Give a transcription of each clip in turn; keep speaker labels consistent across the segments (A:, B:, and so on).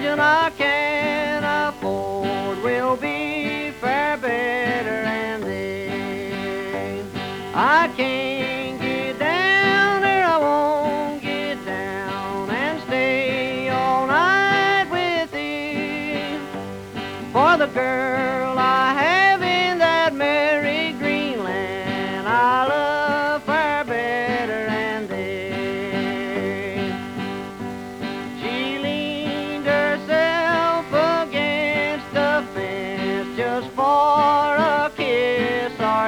A: vision I can afford will be far better than this. I can't get down there, I won't get down and stay all night with thee. For the girl I have in that merry Greenland, I love far better than this. She leaned herself against the fence just for a kiss or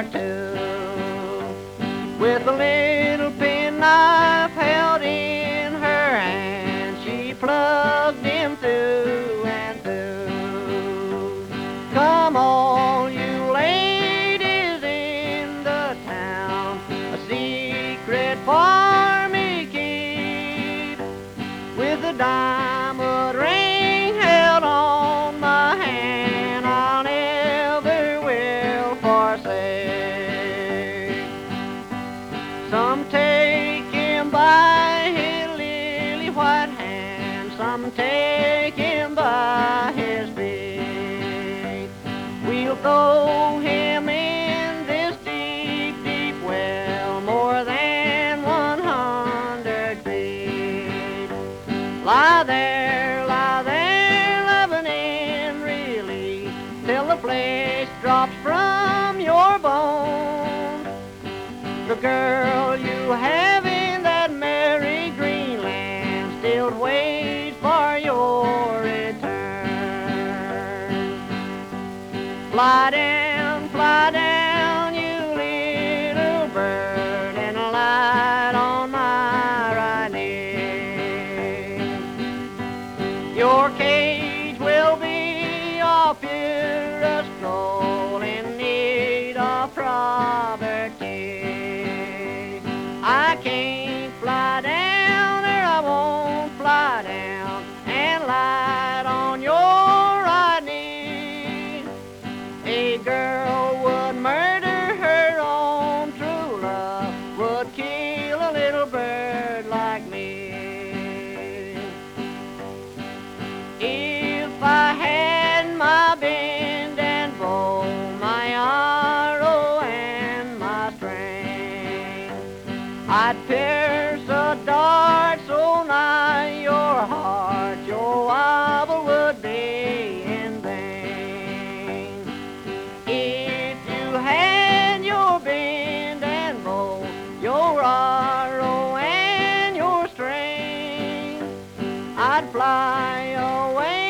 A: two. With a little penknife held in her hand, she plugged him through and through. Come all you ladies in the town, a secret for me keep. With a diamond ring held on my hand, I'll never will forsake. Some take him by his lily white hand, some take him by his feet. We'll throw him in this deep, deep well, more than 100 feet. Lie there, loving in relief, till the flesh drops from your bones. The girl you have in that merry Greenland still waits for your return. Fly down, you little bird, and light on my right knee. Your cage will be of purest gold in need of poverty. I can't fly down there, I won't fly down and light on your right knee. A girl would murder her own true love, would kill a little bird like me. If I had my bend and bow, my arrow and my string, I'd pierce a dart so nigh your heart, your wobble would be in vain. If you had your bend and bow, your arrow and your string, I'd fly away